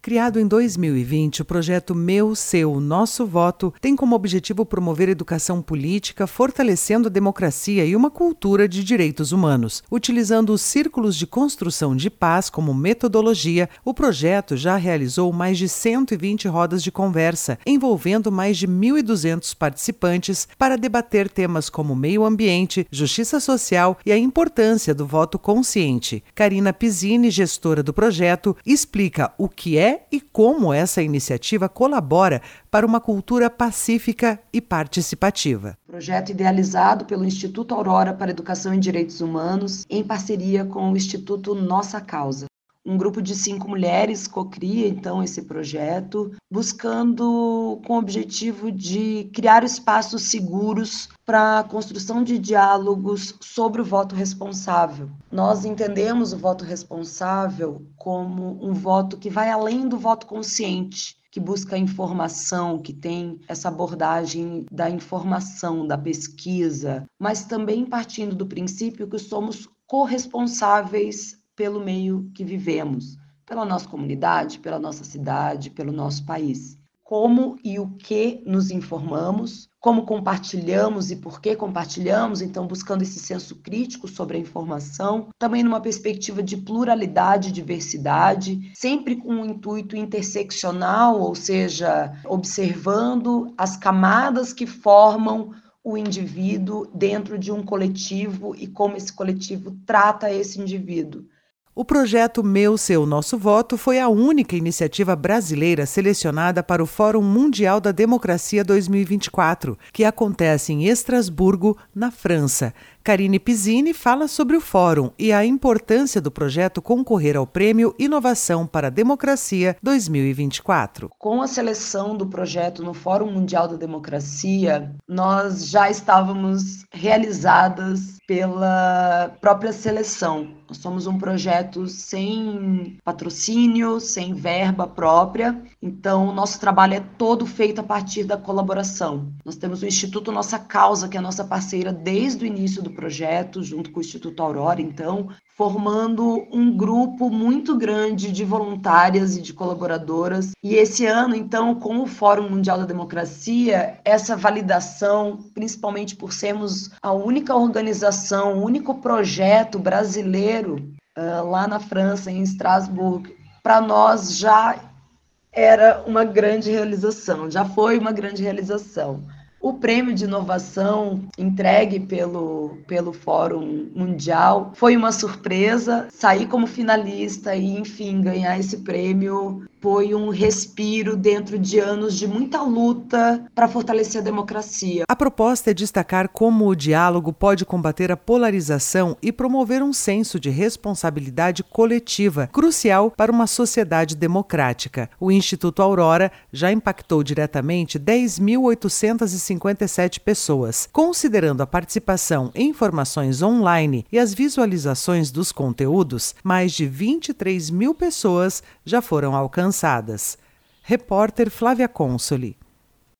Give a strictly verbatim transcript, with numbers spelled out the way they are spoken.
Criado em dois mil e vinte, o projeto Meu, Seu, Nosso Voto tem como objetivo promover educação política, fortalecendo a democracia e uma cultura de direitos humanos. Utilizando os círculos de construção de paz como metodologia, o projeto já realizou mais de cento e vinte rodas de conversa, envolvendo mais de mil e duzentos participantes para debater temas como meio ambiente, justiça social e a importância do voto consciente. Karina Pizzini, gestora do projeto, explica o que é e como essa iniciativa colabora para uma cultura pacífica e participativa. Projeto idealizado pelo Instituto Aurora para Educação e Direitos Humanos, em parceria com o Instituto Nossa Causa. Um grupo de cinco mulheres cocria, então, esse projeto, buscando com o objetivo de criar espaços seguros para a construção de diálogos sobre o voto responsável. Nós entendemos o voto responsável como um voto que vai além do voto consciente, que busca a informação, que tem essa abordagem da informação, da pesquisa, mas também partindo do princípio que somos corresponsáveis pelo meio que vivemos, pela nossa comunidade, pela nossa cidade, pelo nosso país. Como e o que nos informamos, como compartilhamos e por que compartilhamos, então buscando esse senso crítico sobre a informação, também numa perspectiva de pluralidade e diversidade, sempre com um intuito interseccional, ou seja, observando as camadas que formam o indivíduo dentro de um coletivo e como esse coletivo trata esse indivíduo. O projeto Meu, Seu, Nosso Voto foi a única iniciativa brasileira selecionada para o Fórum Mundial da Democracia dois mil e vinte e quatro, que acontece em Estrasburgo, na França. Karine Pizzini fala sobre o fórum e a importância do projeto concorrer ao Prêmio Inovação para a Democracia dois mil e vinte e quatro. Com a seleção do projeto no Fórum Mundial da Democracia, nós já estávamos realizadas pela própria seleção. Nós somos um projeto sem patrocínio, sem verba própria, então o nosso trabalho é todo feito a partir da colaboração. Nós temos o Instituto Nossa Causa, que é a nossa parceira desde o início do projeto, junto com o Instituto Aurora, então, formando um grupo muito grande de voluntárias e de colaboradoras. E esse ano, então, com o Fórum Mundial da Democracia, essa validação, principalmente por sermos a única organização, o único projeto brasileiro uh, lá na França, em Estrasburgo, para nós já era uma grande realização, já foi uma grande realização. O prêmio de inovação entregue pelo, pelo Fórum Mundial foi uma surpresa. Sair como finalista e, enfim, ganhar esse prêmio foi um respiro dentro de anos de muita luta para fortalecer a democracia. A proposta é destacar como o diálogo pode combater a polarização e promover um senso de responsabilidade coletiva, crucial para uma sociedade democrática. O Instituto Aurora já impactou diretamente dez mil oitocentas e cinquenta e sete pessoas. Considerando a participação em formações online e as visualizações dos conteúdos, mais de vinte e três mil pessoas já foram alcançadas. Repórter Flávia Consoli.